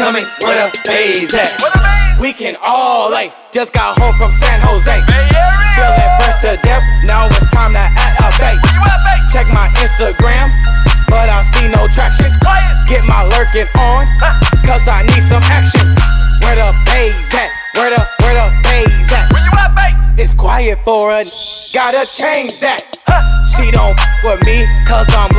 Tell me where the bays at. We can all like, just got home from San Jose. Feeling pressed to death, now it's time to act a bay. Check my Instagram, but I see no traction. Get my lurking on, cause I need some action. Where the bays at? Where the bays at? Where you at, babe? It's quiet for a gotta change that. She don't with me, cause I'm